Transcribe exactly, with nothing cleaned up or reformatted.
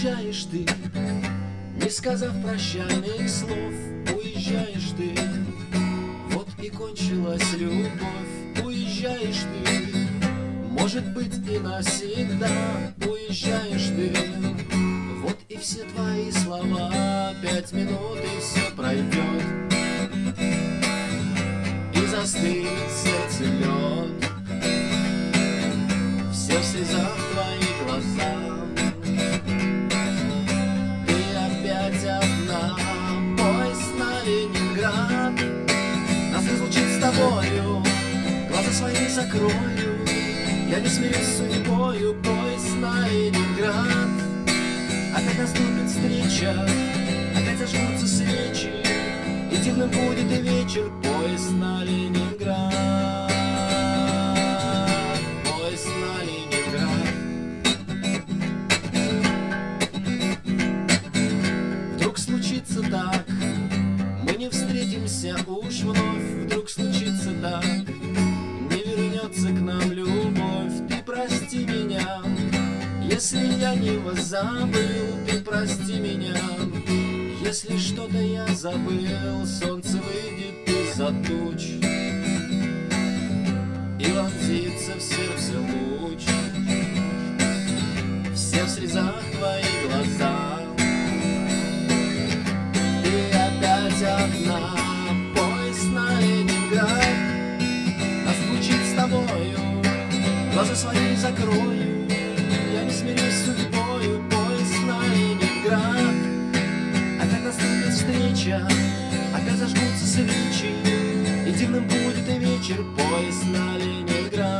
уезжаешь ты, не сказав прощальных слов. Уезжаешь ты, вот и кончилась любовь. Уезжаешь ты, может быть и навсегда. Уезжаешь ты, вот и все твои слова. Пять минут и все пройдет, и застынет сердце лед. Все в слезах твои глаза, ты опять одна. Поезд на Ленинград нас разлучит с тобою, глаза свои закрою. Я не смирюсь с судьбою. Поезд на Ленинград, опять наступит встреча, опять зажгутся свечи, и дивным будет и вечер. Поезд на Ленинград, поезд на Ленинград. Вдруг случится так, мы не встретимся уж вновь. Вдруг случится так, не вернется к нам любовь. Ты прости меня, если я не вас забыл. Ты прости меня, если что-то я забыл. Солнце выйдет из-за туч и вонзится в сердце луч. Все в слезах твои глаза, ты опять одна. Поезд на Ленинград нас разлучит с тобою, глаза свои закрою. Я не смирюсь с судьбою. Поезд на Ленинград, опять наступит встреча, опять зажгутся свечи, и дивным будет и вечер. Поезд на Ленинград.